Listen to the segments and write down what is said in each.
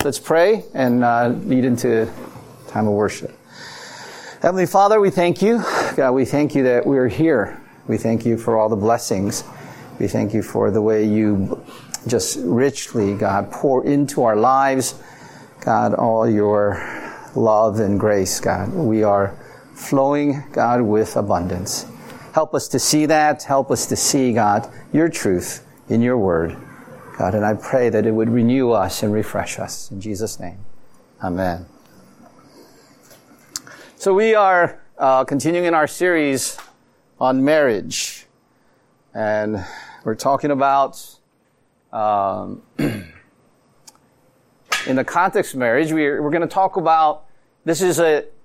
Let's pray and lead into time of worship. Heavenly Father, we thank you. God, we thank you that we're here. We thank you for all the blessings. We thank you for the way you just richly, God, pour into our lives, God, all your love and grace, God. We are flowing, God, with abundance. Help us to see that. Help us to see, God, your truth in your word. God, and I pray that it would renew us and refresh us. In Jesus' name, amen. So we are continuing in our series on marriage. And we're talking about, in the context of marriage, we're going to talk about, this is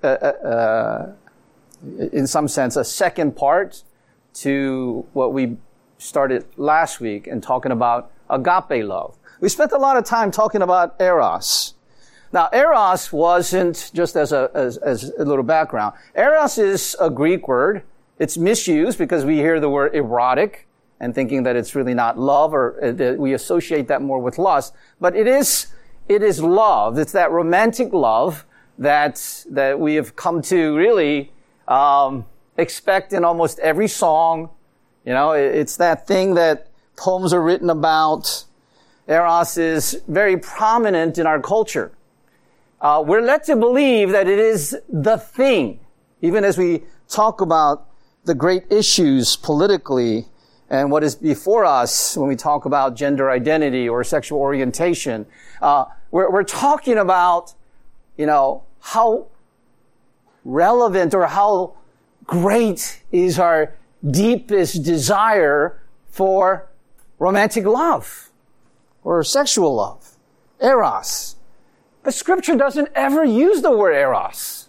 in some sense, a second part to what we started last week and talking about agape love. We spent a lot of time talking about eros. Now, eros wasn't, just as a little background, eros is a Greek word. It's misused because we hear the word erotic and thinking that it's really not love, or that we associate that more with lust. But it is love. It's that romantic love that we have come to really expect in almost every song. You know, it's that thing that poems are written about. Eros is very prominent in our culture. We're led to believe that it is the thing, even as we talk about the great issues politically and what is before us when we talk about gender identity or sexual orientation. We're talking about, you know, how relevant or how great is our deepest desire for romantic love or sexual love, eros. But Scripture doesn't ever use the word eros.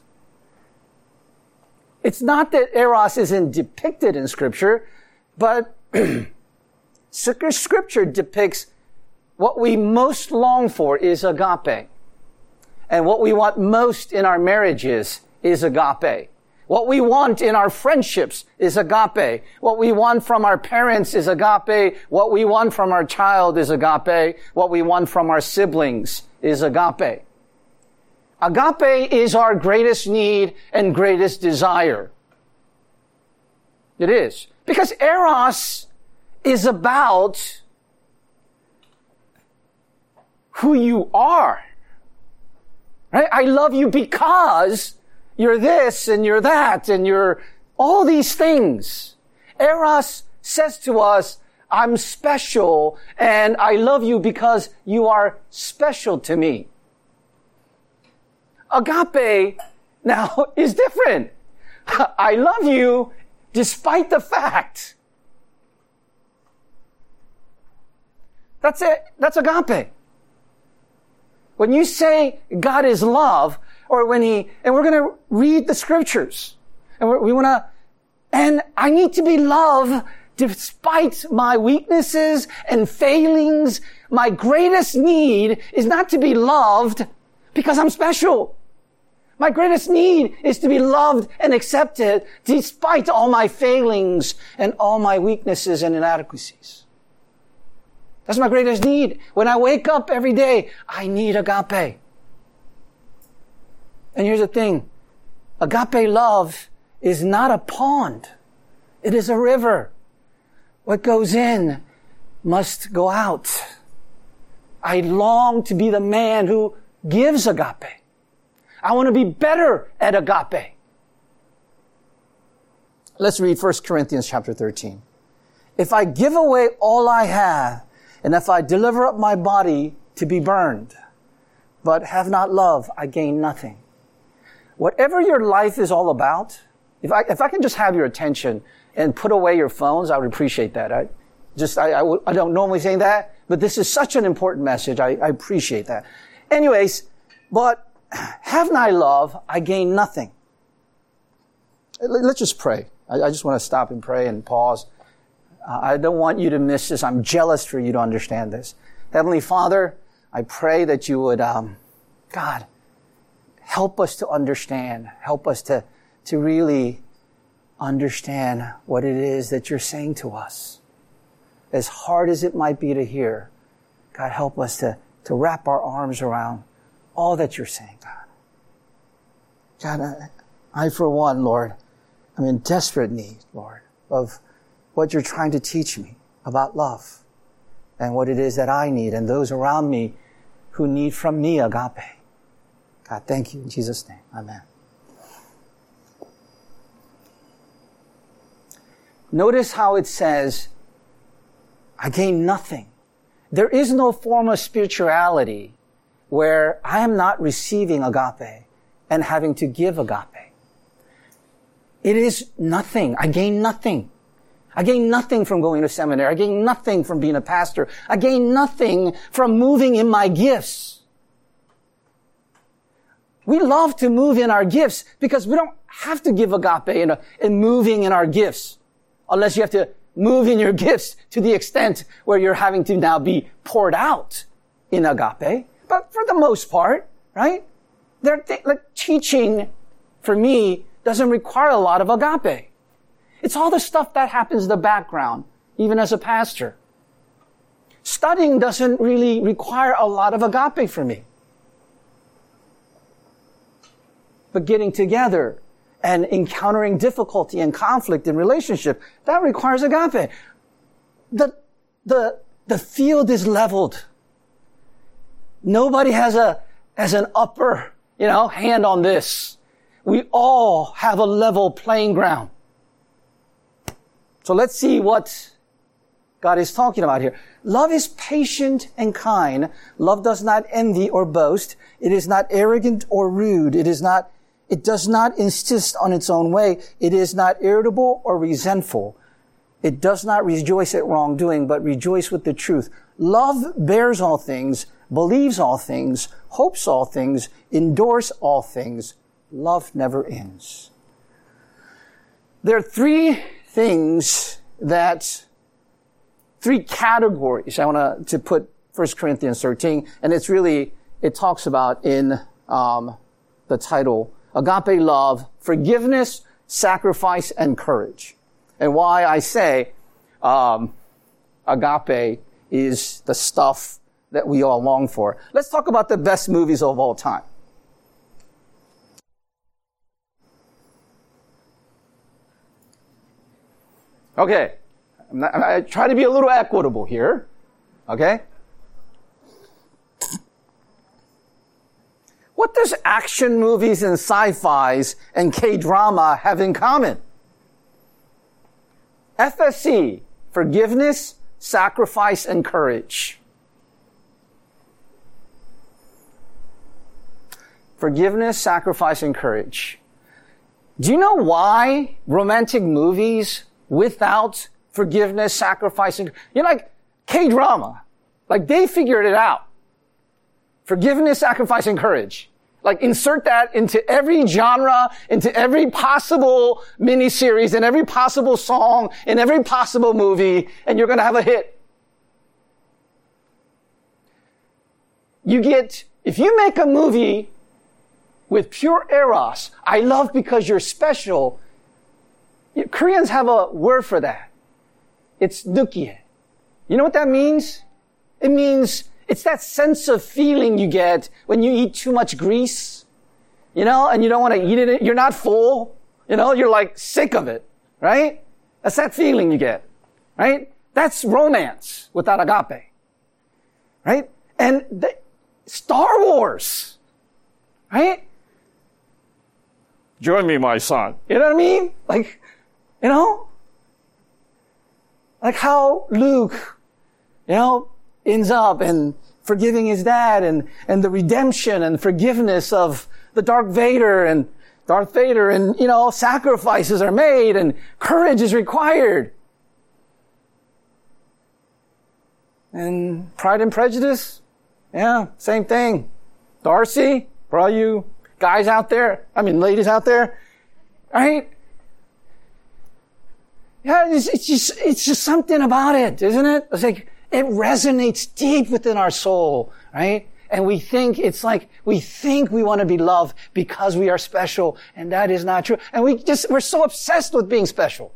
It's not that eros isn't depicted in Scripture, but Scripture depicts what we most long for is agape. And what we want most in our marriages is agape. What we want in our friendships is agape. What we want from our parents is agape. What we want from our child is agape. What we want from our siblings is agape. Agape is our greatest need and greatest desire. It is. Because eros is about who you are. Right? I love you because you're this and you're that and you're all these things. Eros says to us, I'm special and I love you because you are special to me. Agape now is different. I love you despite the fact. That's it. That's agape. When you say God is love, or and we're going to read the scriptures, and and I need to be loved despite my weaknesses and failings. My greatest need is not to be loved because I'm special. My greatest need is to be loved and accepted despite all my failings and all my weaknesses and inadequacies. That's my greatest need. When I wake up every day, I need agape. And here's the thing. Agape love is not a pond. It is a river. What goes in must go out. I long to be the man who gives agape. I want to be better at agape. Let's read 1 Corinthians chapter 13. If I give away all I have, and if I deliver up my body to be burned, but have not love, I gain nothing. Whatever your life is all about, if I can just have your attention and put away your phones, I would appreciate that. I don't normally say that, but this is such an important message. I appreciate that. Anyways, but have not love, I gain nothing. Let's just pray. I just want to stop and pray and pause. I don't want you to miss this. I'm jealous for you to understand this. Heavenly Father, I pray that you would, God, help us to understand. Help us to really understand what it is that you're saying to us. As hard as it might be to hear, God, help us to wrap our arms around all that you're saying, God. God, I for one, Lord, I'm in desperate need, Lord, of what you're trying to teach me about love and what it is that I need and those around me who need from me agape. God, thank you in Jesus' name. Amen. Notice how it says, I gain nothing. There is no form of spirituality where I am not receiving agape and having to give agape. It is nothing. I gain nothing. I gain nothing from going to seminary. I gain nothing from being a pastor. I gain nothing from moving in my gifts. We love to move in our gifts because we don't have to give agape in moving in our gifts, unless you have to move in your gifts to the extent where you're having to now be poured out in agape. But for the most part, right? Like teaching, for me, doesn't require a lot of agape. It's all the stuff that happens in the background, even as a pastor. Studying doesn't really require a lot of agape for me. But getting together and encountering difficulty and conflict in relationship, that requires agape. The field is leveled. Nobody has an upper, hand on this. We all have a level playing ground. So let's see what God is talking about here. Love is patient and kind. Love does not envy or boast. It is not arrogant or rude. It does not insist on its own way. It is not irritable or resentful. It does not rejoice at wrongdoing, but rejoice with the truth. Love bears all things, believes all things, hopes all things, endures all things. Love never ends. There are three categories I want to put 1 Corinthians 13, and it talks about in the title, agape love, forgiveness, sacrifice, and courage. And why I say agape is the stuff that we all long for. Let's talk about the best movies of all time. Okay, I try to be a little equitable here, okay? What does action movies and sci-fis and K-drama have in common? FSC, forgiveness, sacrifice, and courage. Forgiveness, sacrifice, and courage. Do you know why romantic movies without forgiveness, sacrifice, and, like K-drama, like they figured it out. Forgiveness, sacrifice, and courage. Like insert that into every genre, into every possible miniseries, in every possible song, in every possible movie, and you're going to have a hit. If you make a movie with pure eros, I love because you're special. Koreans have a word for that. It's nukie. You know what that means? It means it's that sense of feeling you get when you eat too much grease, and you don't want to eat it. You're not full, you're like sick of it, right? That's that feeling you get, right? That's romance without agape, right? And Star Wars, right? Join me, my son. You know what I mean? Like how Luke, ends up and forgiving his dad and the redemption and forgiveness of the Darth Vader and sacrifices are made and courage is required. And Pride and Prejudice, yeah, same thing. Darcy, for all you guys out there, ladies out there, right? Yeah, it's just something about it, isn't it? It's like, it resonates deep within our soul, right? And we think we want to be loved because we are special, and that is not true. And we're so obsessed with being special.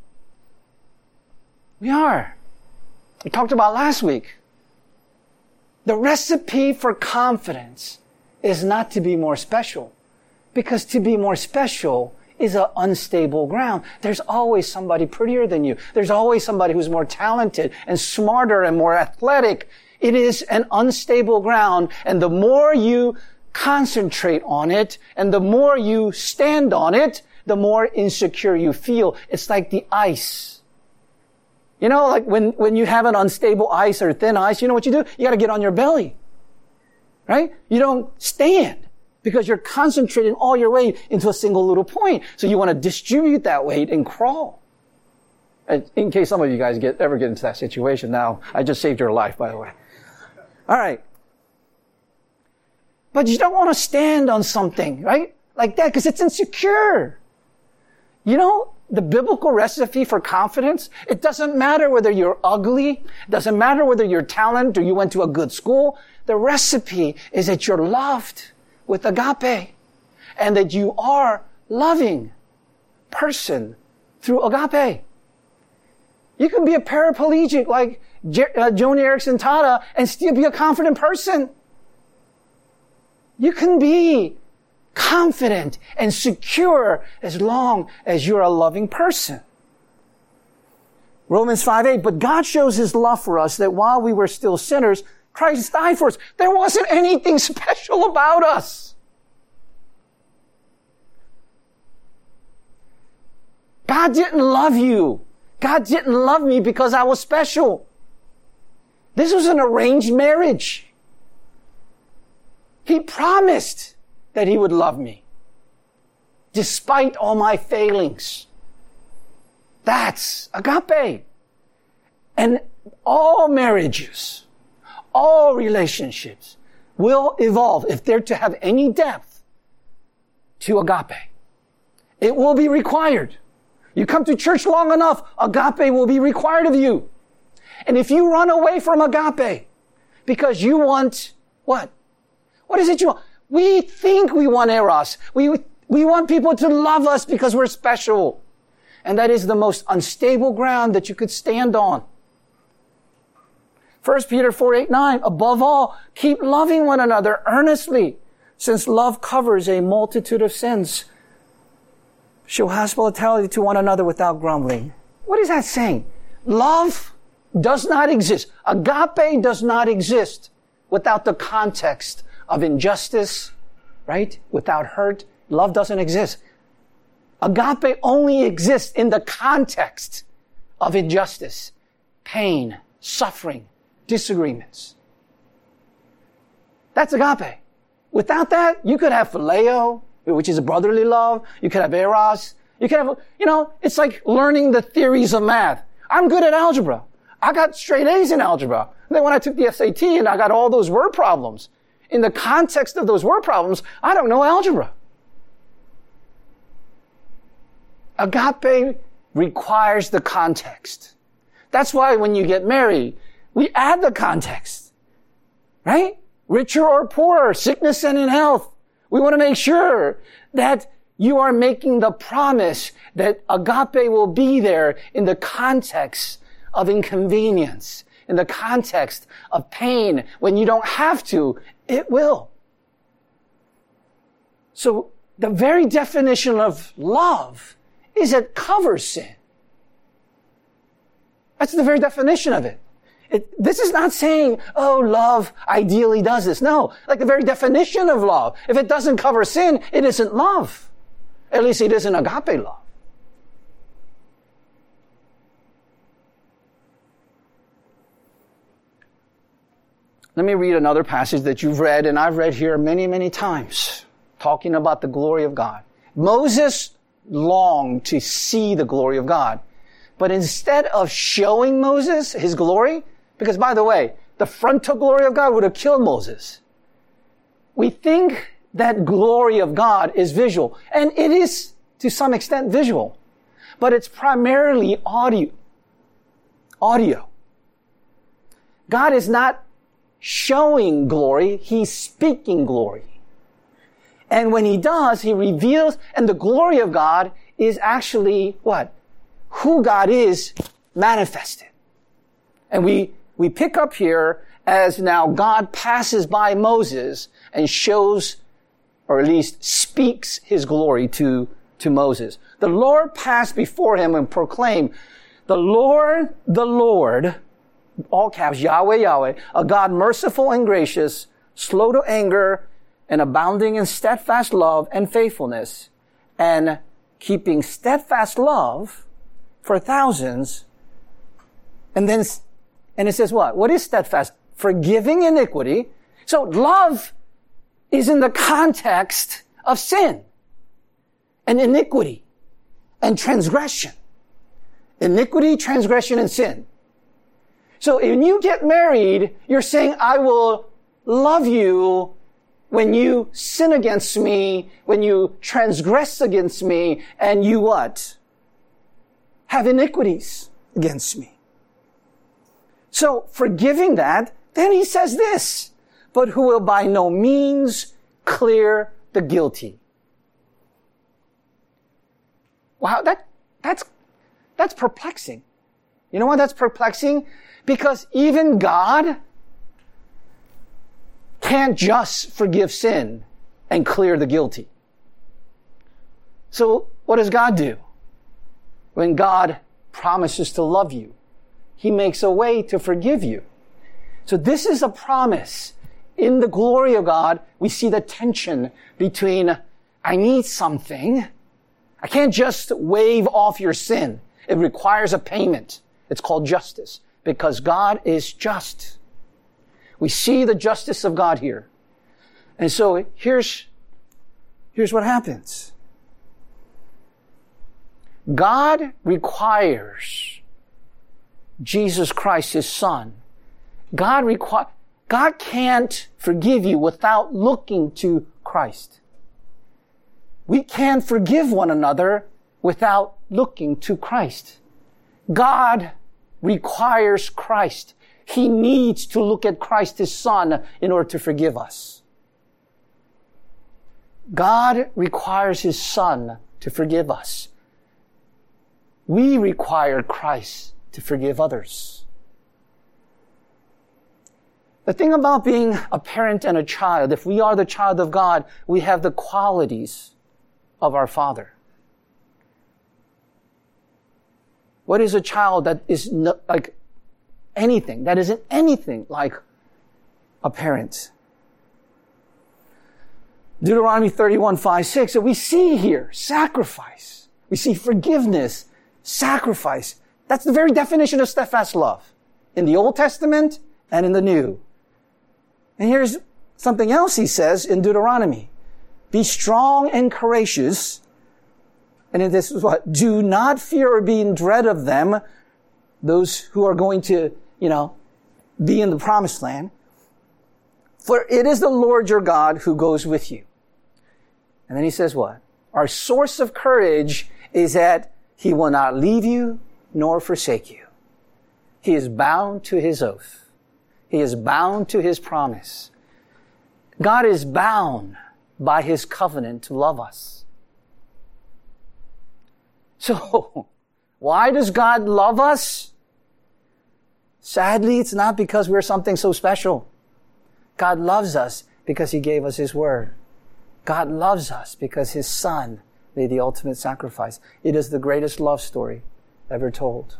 We are. We talked about last week. The recipe for confidence is not to be more special. Because to be more special is an unstable ground. There's always somebody prettier than you. There's always somebody who's more talented and smarter and more athletic. It is an unstable ground, and the more you concentrate on it and the more you stand on it, the more insecure you feel. It's like the ice. You know, like when you have an unstable ice or thin ice, you know what you do? You got to get on your belly. Right? You don't stand because you're concentrating all your weight into a single little point. So you want to distribute that weight and crawl. And in case some of you guys ever get into that situation now, I just saved your life, by the way. All right. But you don't want to stand on something, right? Like that, because it's insecure. You know, the biblical recipe for confidence, it doesn't matter whether you're ugly, it doesn't matter whether you're talented or you went to a good school. The recipe is that you're loved with agape and that you are loving person through agape. You can be a paraplegic like Joni Eareckson Tada and still be a confident person. You can be confident and secure as long as you're a loving person. Romans 5:8, but God shows His love for us that while we were still sinners, Christ died for us. There wasn't anything special about us. God didn't love you. God didn't love me because I was special. This was an arranged marriage. He promised that He would love me despite all my failings. That's agape. And all marriages, all relationships will evolve, if they're to have any depth, to agape. It will be required. You come to church long enough, agape will be required of you. And if you run away from agape because you want what? What is it you want? We think we want eros. We want people to love us because we're special. And that is the most unstable ground that you could stand on. 1 Peter 4:8-9, above all, keep loving one another earnestly, since love covers a multitude of sins. Show hospitality to one another without grumbling. What is that saying? Love does not exist. Agape does not exist without the context of injustice, right? Without hurt. Love doesn't exist. Agape only exists in the context of injustice, pain, suffering, disagreements. That's agape. Without that, you could have phileo, which is a brotherly love. You could have eros. You could have, it's like learning the theories of math. I'm good at algebra. I got straight A's in algebra. And then when I took the SAT and I got all those word problems, in the context of those word problems, I don't know algebra. Agape requires the context. That's why when you get married, we add the context. Right? Richer or poorer, sickness and in health. We want to make sure that you are making the promise that agape will be there in the context of inconvenience, in the context of pain. When you don't have to, it will. So the very definition of love is it covers sin. That's the very definition of it. This is not saying, oh, love ideally does this. No, like the very definition of love. If it doesn't cover sin, it isn't love. At least it isn't agape love. Let me read another passage that you've read, and I've read here many, many times, talking about the glory of God. Moses longed to see the glory of God. But instead of showing Moses his glory, because by the way, the frontal glory of God would have killed Moses. We think that glory of God is visual, and it is to some extent visual, but it's primarily audio. God is not showing glory, He's speaking glory. And when He does, He reveals, and the glory of God is actually what? Who God is manifested. And we pick up here as now God passes by Moses and shows, or at least speaks his glory to Moses. The Lord passed before him and proclaimed, the Lord, all caps, Yahweh, Yahweh, a God merciful and gracious, slow to anger, and abounding in steadfast love and faithfulness, and keeping steadfast love for thousands. And it says what? What is steadfast? Forgiving iniquity. So love is in the context of sin and iniquity and transgression. Iniquity, transgression, and sin. So when you get married, you're saying, I will love you when you sin against me, when you transgress against me, and you what? Have iniquities against me. So forgiving that, then he says this, but who will by no means clear the guilty. Wow, that's perplexing. You know why that's perplexing? Because even God can't just forgive sin and clear the guilty. So what does God do? When God promises to love you, he makes a way to forgive you. So this is a promise. In the glory of God, we see the tension between, I need something. I can't just wave off your sin. It requires a payment. It's called justice, because God is just. We see the justice of God here. And so here's what happens. God requires Jesus Christ, his Son. God can't forgive you without looking to Christ. We can't forgive one another without looking to Christ. God requires Christ. He needs to look at Christ, his Son, in order to forgive us. God requires his Son to forgive us. We require Christ to forgive others. The thing about being a parent and a child, if we are the child of God, we have the qualities of our Father. What is a child that is like anything, that isn't anything like a parent? Deuteronomy 31:5-6. So we see here sacrifice. We see forgiveness, sacrifice. That's the very definition of steadfast love in the Old Testament and in the New. And here's something else he says in Deuteronomy. Be strong and courageous. And this is what? Do not fear or be in dread of them, those who are going to, be in the promised land. For it is the Lord your God who goes with you. And then he says what? Our source of courage is that he will not leave you nor forsake you. He is bound to his oath. He is bound to his promise. God is bound by his covenant to love us. So, why does God love us? Sadly, it's not because we're something so special. God loves us because he gave us his word. God loves us because his Son made the ultimate sacrifice. It is the greatest love story ever told.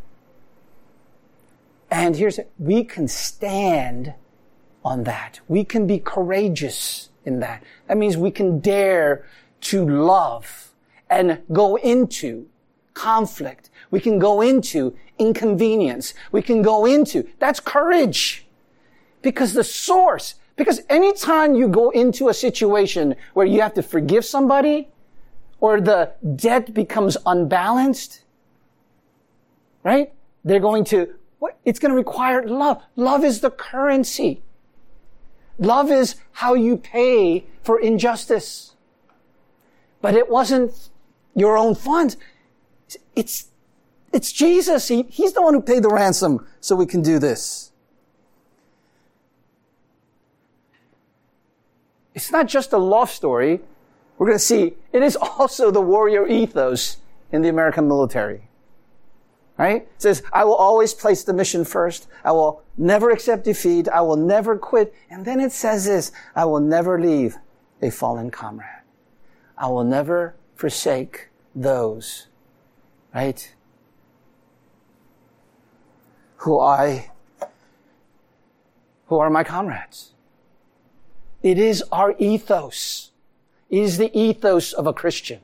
And we can stand on that. We can be courageous in that. That means we can dare to love and go into conflict. We can go into inconvenience. We can go into, that's courage. Because anytime you go into a situation where you have to forgive somebody or the debt becomes unbalanced, right? It's going to require love. Love is the currency. Love is how you pay for injustice. But it wasn't your own funds. It's Jesus. He's the one who paid the ransom so we can do this. It's not just a love story. We're going to see it is also the warrior ethos in the American military. Right? It says, I will always place the mission first. I will never accept defeat. I will never quit. And then it says this, I will never leave a fallen comrade. I will never forsake those, right, who are my comrades. It is our ethos. It is the ethos of a Christian.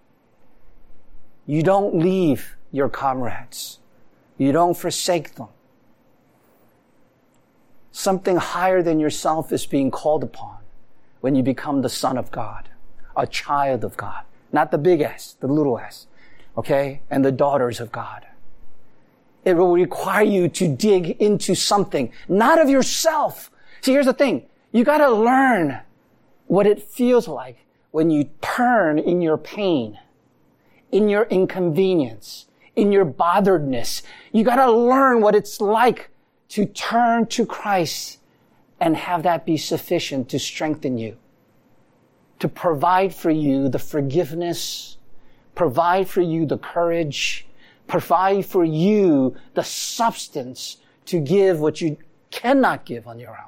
You don't leave your comrades. You don't forsake them. Something higher than yourself is being called upon when you become the son of God, a child of God. Not the big S, the little s, okay? And the daughters of God. It will require you to dig into something, not of yourself. See, here's the thing. You gotta learn what it feels like when you turn in your pain, in your inconvenience, in your botheredness. You gotta learn what it's like to turn to Christ and have that be sufficient to strengthen you, to provide for you the forgiveness, provide for you the courage, provide for you the substance to give what you cannot give on your own.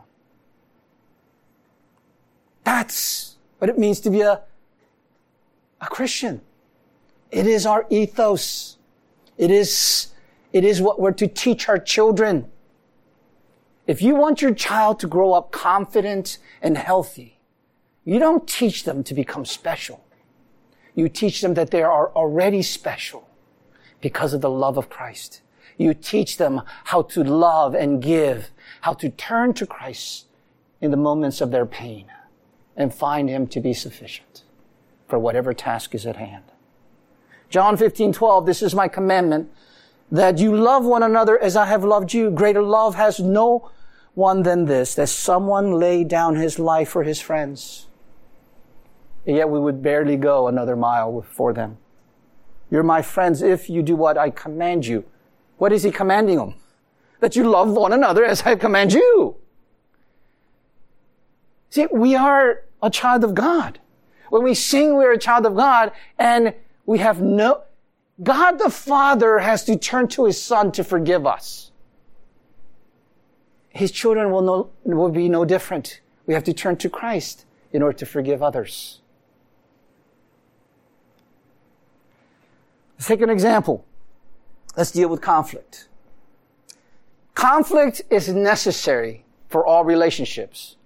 That's what it means to be a Christian. It is our ethos. It is what we're to teach our children. If you want your child to grow up confident and healthy, you don't teach them to become special. You teach them that they are already special because of the love of Christ. You teach them how to love and give, how to turn to Christ in the moments of their pain and find Him to be sufficient for whatever task is at hand. John 15:12, this is my commandment, that you love one another as I have loved you. Greater love has no one than this, that someone lay down his life for his friends. And yet we would barely go another mile for them. You're my friends if you do what I command you. What is He commanding them? That you love one another as I command you. See, we are a child of God. When we sing, we're a child of God, and we have God the Father has to turn to His Son to forgive us. His children will be no different. We have to turn to Christ in order to forgive others. Let's take an example. Let's deal with conflict. Conflict is necessary for all relationships.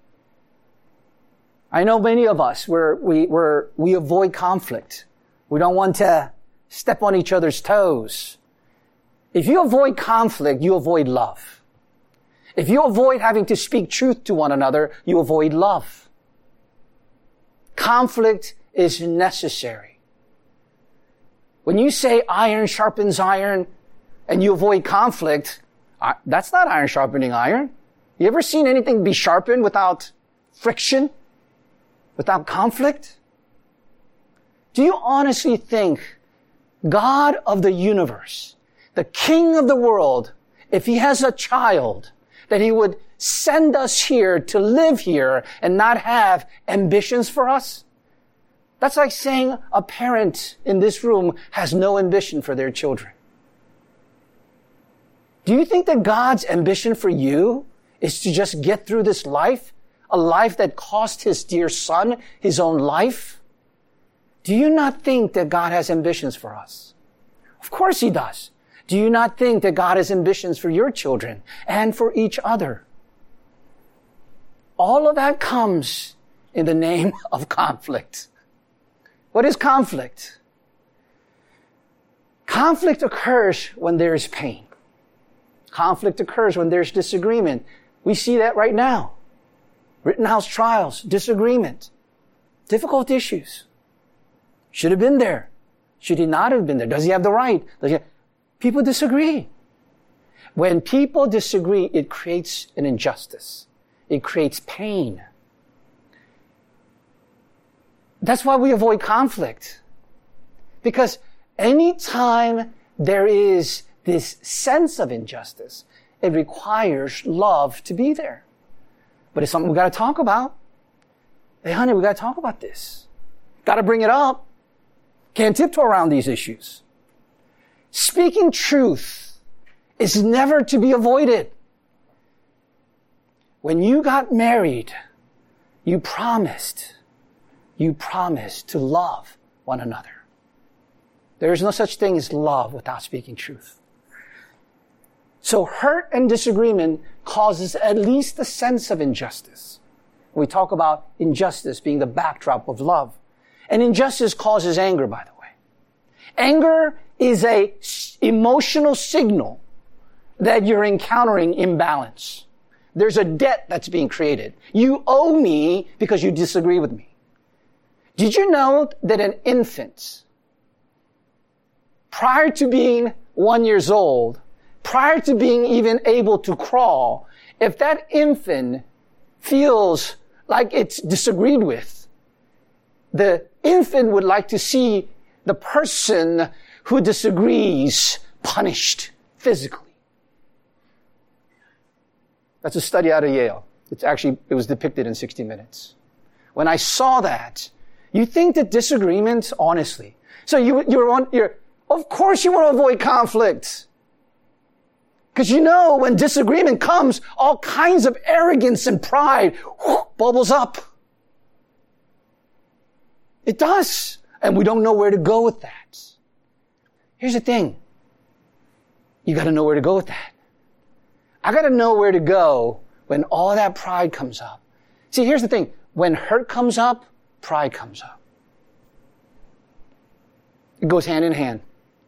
I know many of us we avoid conflict. We don't want to step on each other's toes. If you avoid conflict, you avoid love. If you avoid having to speak truth to one another, you avoid love. Conflict is necessary. When you say iron sharpens iron and you avoid conflict, that's not iron sharpening iron. You ever seen anything be sharpened without friction? Without conflict? Do you honestly think God of the universe, the King of the world, if He has a child, that He would send us here to live here and not have ambitions for us? That's like saying a parent in this room has no ambition for their children. Do you think that God's ambition for you is to just get through this life? A life that cost His dear Son His own life? Do you not think that God has ambitions for us? Of course He does. Do you not think that God has ambitions for your children and for each other? All of that comes in the name of conflict. What is conflict? Conflict occurs when there is pain. Conflict occurs when there's disagreement. We see that right now. Rittenhouse trials, disagreement, difficult issues. Should have been there. Should he not have been there? Does he have the right? People disagree. When people disagree, it creates an injustice. It creates pain. That's why we avoid conflict. Because anytime there is this sense of injustice, it requires love to be there. But it's something we got to talk about. Hey, honey, we got to talk about this. Got to bring it up. Can't tiptoe around these issues. Speaking truth is never to be avoided. When you got married, you promised to love one another. There is no such thing as love without speaking truth. So hurt and disagreement causes at least a sense of injustice. We talk about injustice being the backdrop of love. And injustice causes anger, by the way. Anger is a emotional signal that you're encountering imbalance. There's a debt that's being created. You owe me because you disagree with me. Did you know that an infant, prior to being 1 year old, prior to being even able to crawl, if that infant feels like it's disagreed with, the infant would like to see the person who disagrees punished physically. That's a study out of Yale. It was depicted in 60 Minutes. When I saw that, you think that disagreements, honestly. So of course you want to avoid conflict. Because you know when disagreement comes, all kinds of arrogance and pride bubbles up. It does. And we don't know where to go with that. Here's the thing. You got to know where to go with that. I got to know where to go when all that pride comes up. See, here's the thing. When hurt comes up, pride comes up. It goes hand in hand.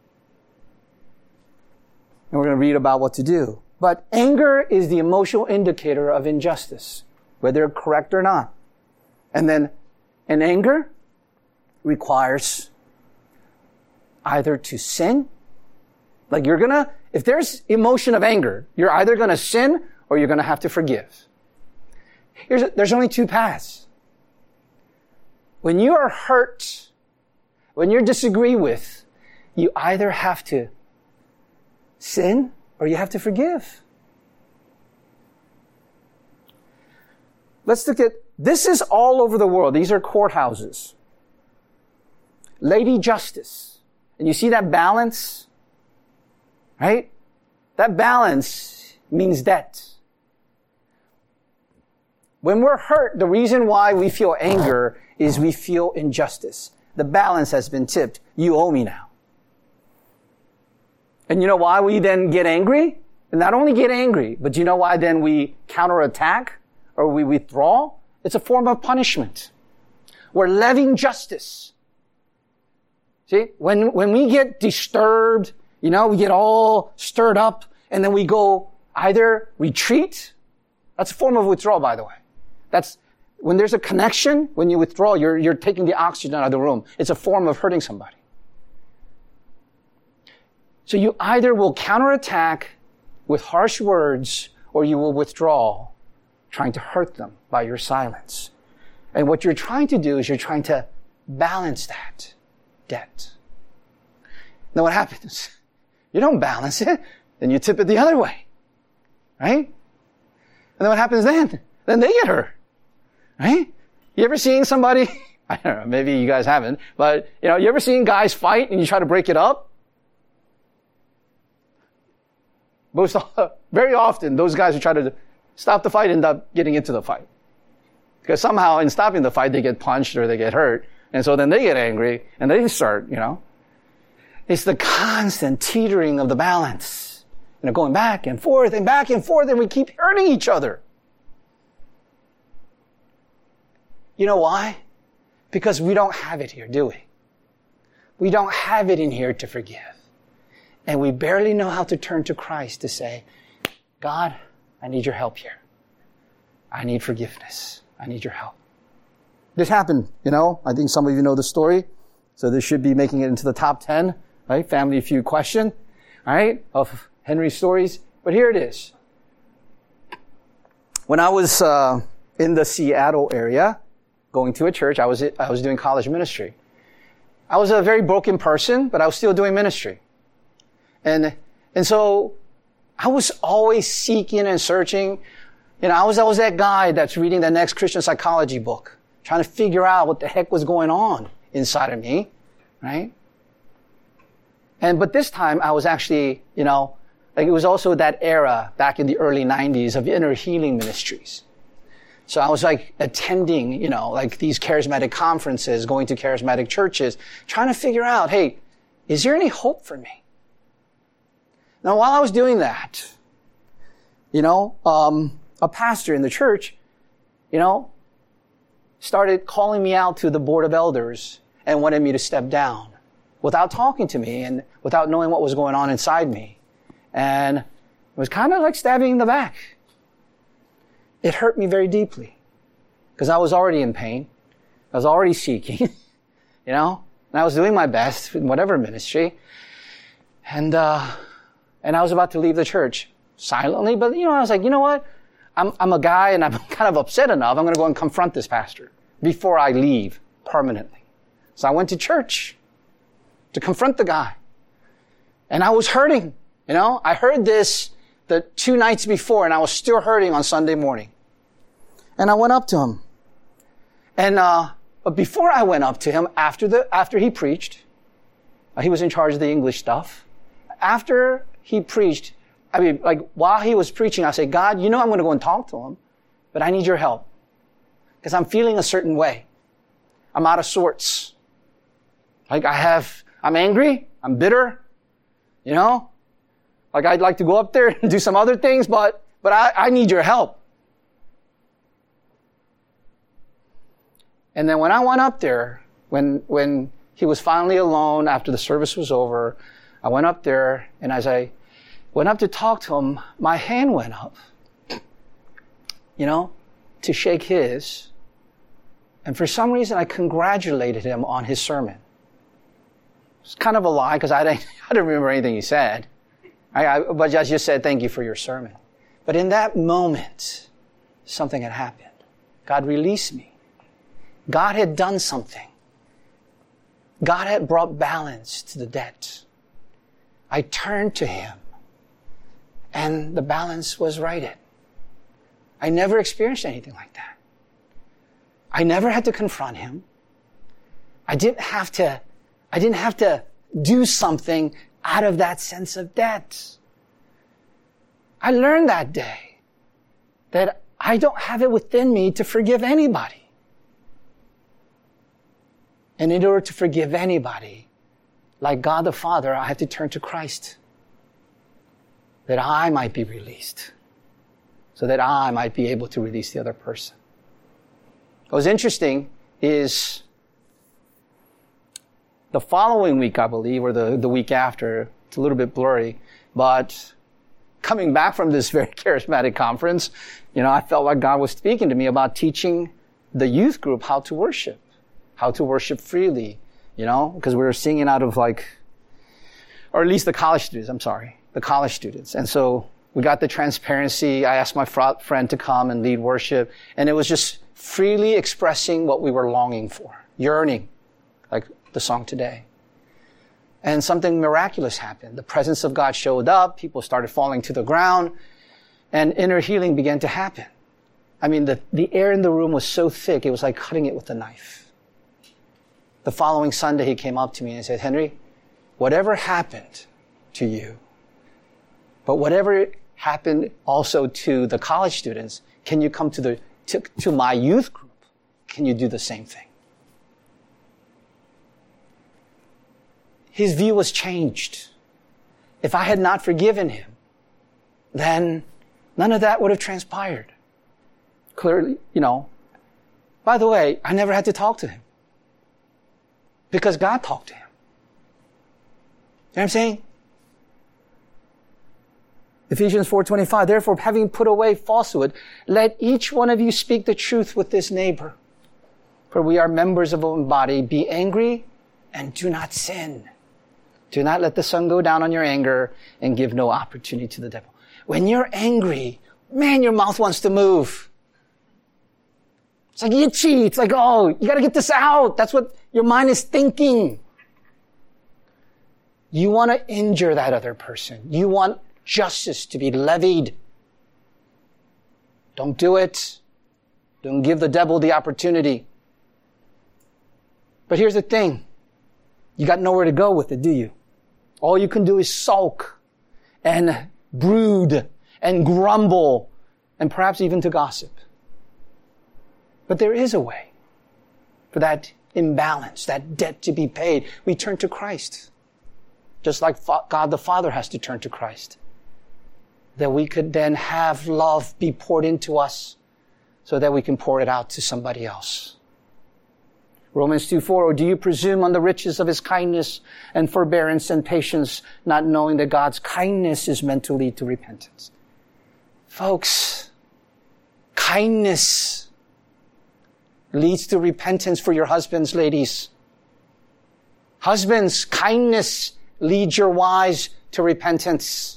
And we're going to read about what to do. But anger is the emotional indicator of injustice, whether correct or not. And then an anger requires either to sin, like if there's emotion of anger, you're either going to sin or you're going to have to forgive. There's only two paths. When you are hurt, when you're disagreed with, you either have to sin or you have to forgive. Let's look at, this is all over the world. These are courthouses. Lady Justice. And you see that balance? Right? That balance means debt. When we're hurt, the reason why we feel anger is we feel injustice. The balance has been tipped. You owe me now. And you know why we then get angry? And not only get angry, but you know why then we counterattack or we withdraw? It's a form of punishment. We're levying justice. See, when we get disturbed, we get all stirred up, and then we go either retreat. That's a form of withdrawal, by the way. That's when there's a connection. When you withdraw, you're taking the oxygen out of the room. It's a form of hurting somebody. So you either will counterattack with harsh words, or you will withdraw, trying to hurt them by your silence. And what you're trying to do is you're trying to balance that debt. Now what happens? You don't balance it, then you tip it the other way. Right? And then what happens then? Then they get hurt. Right? You ever seen somebody, I don't know, maybe you guys haven't, but you ever seen guys fight and you try to break it up? Very often, those guys who try to stop the fight end up getting into the fight. Because somehow in stopping the fight, they get punched or they get hurt. And so then they get angry and they start, It's the constant teetering of the balance. Going back and forth and back and forth, and we keep hurting each other. You know why? Because we don't have it here, do we? We don't have it in here to forgive. And we barely know how to turn to Christ to say, God, I need your help here. I need forgiveness. I need your help. This happened, I think some of you know the story. So this should be making it into the top 10, right? Family Feud question, right? Of Henry's stories. But here it is. When I was in the Seattle area, going to a church, I was doing college ministry. I was a very broken person, but I was still doing ministry. And so I was always seeking and searching. I was always that guy that's reading the next Christian psychology book, trying to figure out what the heck was going on inside of me, right? But this time I was actually, like it was also that era back in the early 90s of inner healing ministries. So I was like attending, like these charismatic conferences, going to charismatic churches, trying to figure out, hey, is there any hope for me? Now, while I was doing that, a pastor in the church, started calling me out to the board of elders and wanted me to step down without talking to me and without knowing what was going on inside me. And it was kind of like stabbing in the back. It hurt me very deeply because I was already in pain. I was already seeking, and I was doing my best in whatever ministry. And I was about to leave the church silently, but I was like, you know what? I'm a guy and I'm kind of upset enough. I'm going to go and confront this pastor before I leave permanently. So I went to church to confront the guy. And I was hurting, I heard this the 2 nights before and I was still hurting on Sunday morning. And I went up to him. And, but before I went up to him, after he preached, he was in charge of the English stuff. After he preached, while he was preaching, I said, God, I'm going to go and talk to him, but I need your help because I'm feeling a certain way. I'm out of sorts. I'm angry. I'm bitter. I'd like to go up there and do some other things, but I need your help. And then when I went up there, when he was finally alone after the service was over, I went up there and as I went up to talk to him, my hand went up, to shake his. And for some reason, I congratulated him on his sermon. It's kind of a lie because I didn't remember anything he said. But I just said, thank you for your sermon. But in that moment, something had happened. God released me. God had done something. God had brought balance to the debt. I turned to him. And the balance was righted. I never experienced anything like that. I never had to confront him. I didn't have to do something out of that sense of debt. I learned that day that I don't have it within me to forgive anybody. And in order to forgive anybody, like God the Father, I have to turn to Christ. That I might be released. So that I might be able to release the other person. What was interesting is the following week, I believe, or the week after, it's a little bit blurry, but coming back from this very charismatic conference, I felt like God was speaking to me about teaching the youth group how to worship freely, because we were singing out of or at least the college students. And so we got the transparency. I asked my friend to come and lead worship. And it was just freely expressing what we were longing for, yearning, like the song today. And something miraculous happened. The presence of God showed up. People started falling to the ground. And inner healing began to happen. The air in the room was so thick, it was like cutting it with a knife. The following Sunday, he came up to me and said, Henry, whatever happened to you, but whatever happened also to the college students, can you come to my youth group? Can you do the same thing? His view was changed. If I had not forgiven him, then none of that would have transpired. Clearly, By the way, I never had to talk to him. Because God talked to him. You know what I'm saying? Ephesians 4:25, therefore, having put away falsehood, let each one of you speak the truth with his neighbor. For we are members of one body. Be angry and do not sin. Do not let the sun go down on your anger and give no opportunity to the devil. When you're angry, man, your mouth wants to move. It's like itchy. It's like, oh, you got to get this out. That's what your mind is thinking. You want to injure that other person. You want justice to be levied. Don't do it. Don't give the devil the opportunity. But here's the thing. You got nowhere to go with it, do you? All you can do is sulk and brood and grumble and perhaps even to gossip. But there is a way for that imbalance, that debt to be paid. We turn to Christ. Just like God the Father has to turn to Christ. That we could then have love be poured into us so that we can pour it out to somebody else. Romans 2:4, or do you presume on the riches of his kindness and forbearance and patience, not knowing that God's kindness is meant to lead to repentance? Folks, kindness leads to repentance for your husbands, ladies. Husbands, kindness leads your wives to repentance.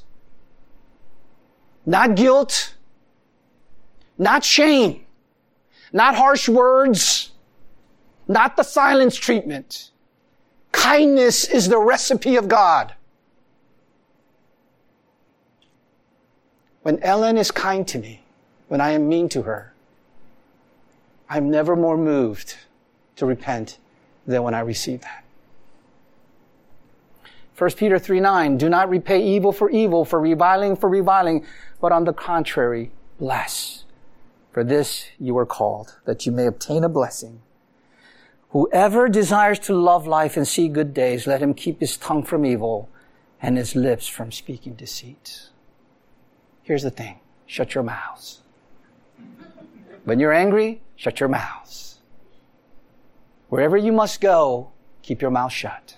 Not guilt, not shame, not harsh words, not the silence treatment. Kindness is the recipe of God. When Ellen is kind to me, when I am mean to her, I'm never more moved to repent than when I receive that. 1 Peter 3:9, do not repay evil, for reviling, but on the contrary, bless. For this you are called, that you may obtain a blessing. Whoever desires to love life and see good days, let him keep his tongue from evil and his lips from speaking deceit. Here's the thing. Shut your mouths. When you're angry, shut your mouths. Wherever you must go, keep your mouth shut.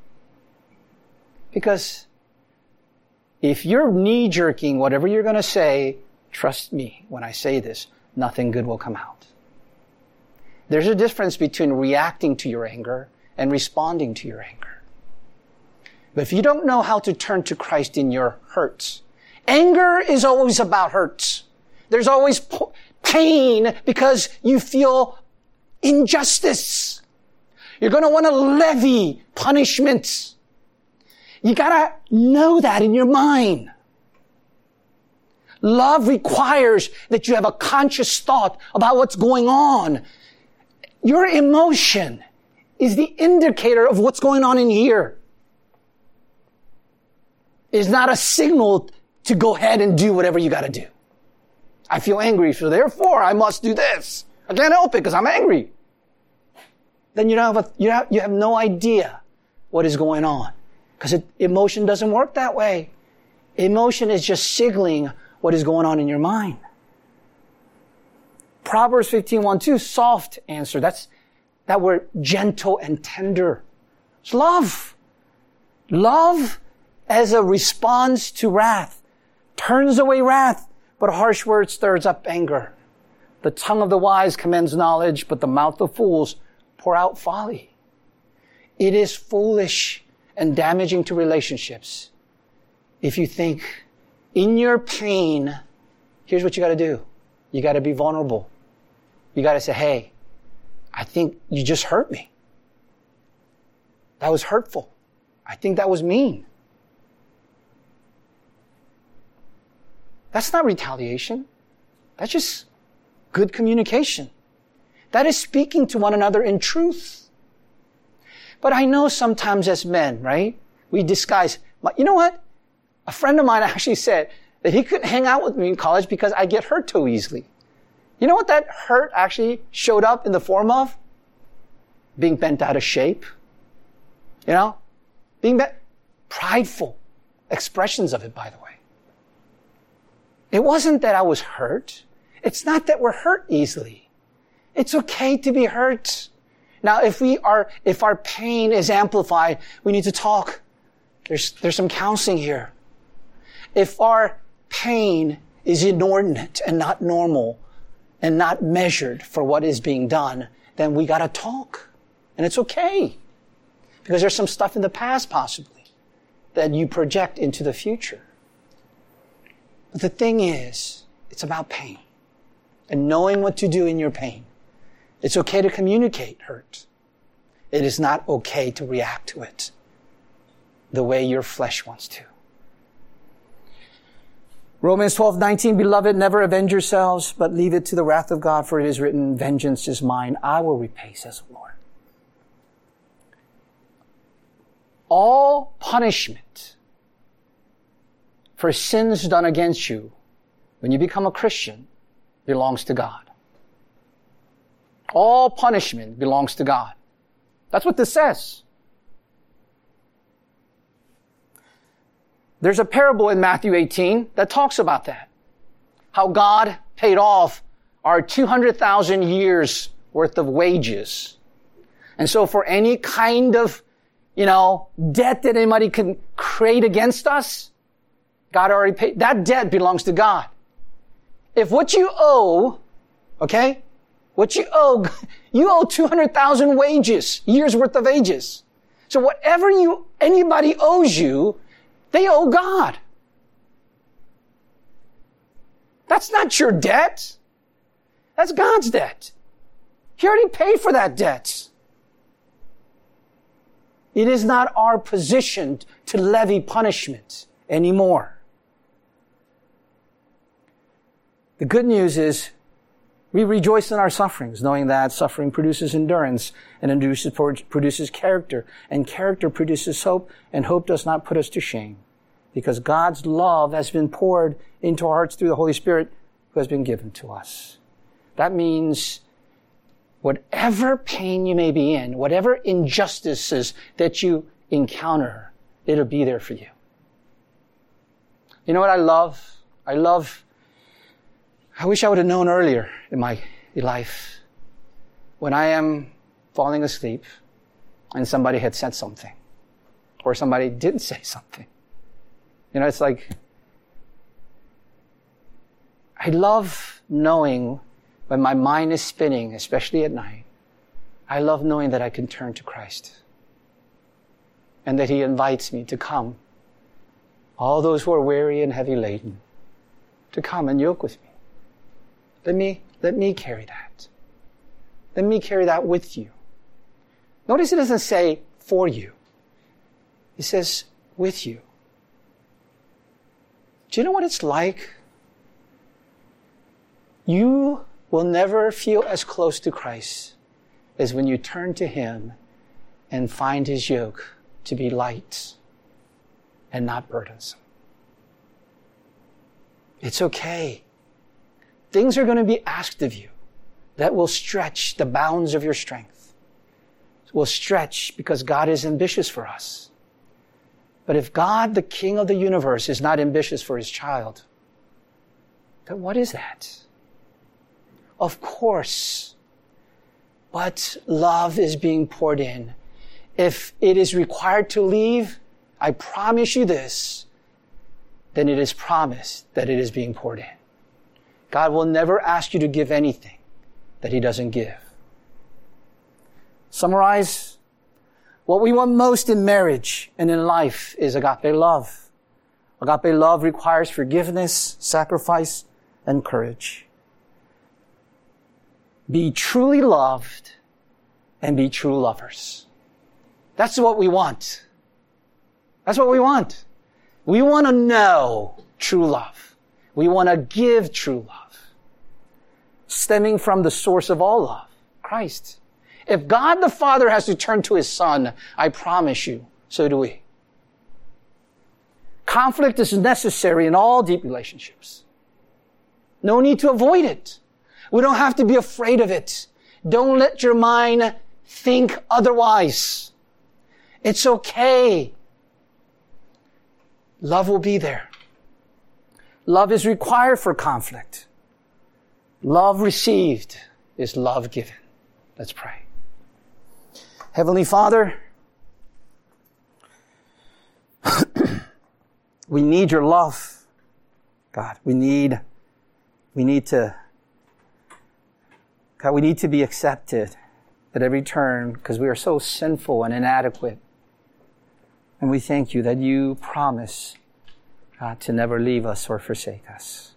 Because if you're knee-jerking whatever you're going to say, trust me when I say this, nothing good will come out. There's a difference between reacting to your anger and responding to your anger. But if you don't know how to turn to Christ in your hurts, anger is always about hurts. There's always pain because you feel injustice. You're going to want to levy punishments. You gotta know that in your mind. Love requires that you have a conscious thought about what's going on. Your emotion is the indicator of what's going on in here. It's not a signal to go ahead and do whatever you gotta do. I feel angry, so therefore I must do this. I can't help it because I'm angry. Then you have no idea what is going on. Because emotion doesn't work that way. Emotion is just signaling what is going on in your mind. Proverbs 15:1-2, soft answer. That's that word gentle and tender. It's love. Love as a response to wrath turns away wrath, but a harsh word stirs up anger. The tongue of the wise commends knowledge, but the mouth of fools pour out folly. It is foolish and damaging to relationships if you think in your pain, here's what you got to do. You got to be vulnerable. You got to say, hey, I think you just hurt me. That was hurtful. I think that was mean. That's not retaliation. That's just good communication. That is speaking to one another in truth. But I know sometimes as men, right, we disguise. You know what? A friend of mine actually said that he couldn't hang out with me in college because I get hurt too easily. You know what that hurt actually showed up in the form of? Being bent out of shape. You know? Prideful expressions of it, by the way. It wasn't that I was hurt. It's not that we're hurt easily. It's okay to be hurt. Now, if our pain is amplified, we need to talk. There's some counseling here. If our pain is inordinate and not normal and not measured for what is being done, then we gotta talk. And it's okay. Because there's some stuff in the past possibly that you project into the future. But the thing is, it's about pain and knowing what to do in your pain. It's okay to communicate hurt. It is not okay to react to it the way your flesh wants to. Romans 12:19, beloved, never avenge yourselves, but leave it to the wrath of God, for it is written, vengeance is mine, I will repay, says the Lord. all punishment for sins done against you when you become a Christian belongs to God. All punishment belongs to God. That's what this says. There's a parable in Matthew 18 that talks about that. How God paid off our 200,000 years worth of wages. And so for any kind of, debt that anybody can create against us, God already paid. That debt belongs to God. If what you owe, you owe 200,000 years worth of wages. So whatever anybody owes you, they owe God. That's not your debt. That's God's debt. He already paid for that debt. It is not our position to levy punishment anymore. The good news is we rejoice in our sufferings, knowing that suffering produces endurance, and endurance produces character, and character produces hope, and hope does not put us to shame, because God's love has been poured into our hearts through the Holy Spirit who has been given to us. That means whatever pain you may be in, whatever injustices that you encounter, it'll be there for you. You know what I love? I wish I would have known earlier in my life when I am falling asleep and somebody had said something or somebody didn't say something. It's like, I love knowing when my mind is spinning, especially at night, I love knowing that I can turn to Christ and that He invites me to come. All those who are weary and heavy laden, to come and yoke with me. Let me carry that. Let me carry that with you. Notice it doesn't say for you. It says with you. Do you know what it's like? You will never feel as close to Christ as when you turn to Him and find His yoke to be light and not burdensome. It's okay. Things are going to be asked of you that will stretch the bounds of your strength. Will stretch because God is ambitious for us. But if God, the King of the universe, is not ambitious for His child, then what is that? Of course. But love is being poured in. If it is required to leave, I promise you this, then it is promised that it is being poured in. God will never ask you to give anything that He doesn't give. Summarize, what we want most in marriage and in life is agape love. Agape love requires forgiveness, sacrifice, and courage. Be truly loved and be true lovers. That's what we want. That's what we want. We want to know true love. We want to give true love, stemming from the source of all love, Christ. If God the Father has to turn to His Son, I promise you, so do we. Conflict is necessary in all deep relationships. No need to avoid it. We don't have to be afraid of it. Don't let your mind think otherwise. It's okay. Love will be there. Love is required for conflict. Love received is love given. Let's pray. Heavenly Father, we need your love. God, we need to be accepted at every turn because we are so sinful and inadequate. And we thank you that you promise, God, to never leave us or forsake us.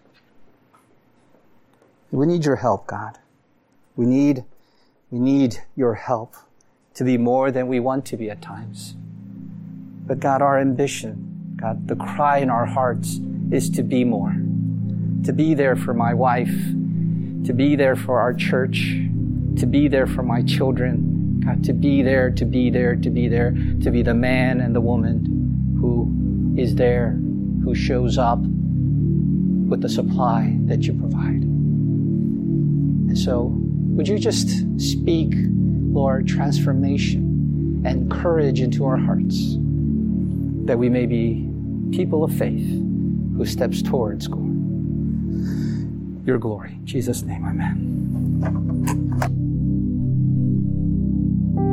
We need your help, God. We need your help to be more than we want to be at times. But God, our ambition, God, the cry in our hearts is to be more. To be there for my wife, to be there for our church, to be there for my children, God, to be there, to be there, to be there, to be the man and the woman who is there, who shows up with the supply that you provide. And so, would you just speak, Lord, transformation and courage into our hearts, that we may be people of faith who steps towards your glory. In Jesus' name, amen.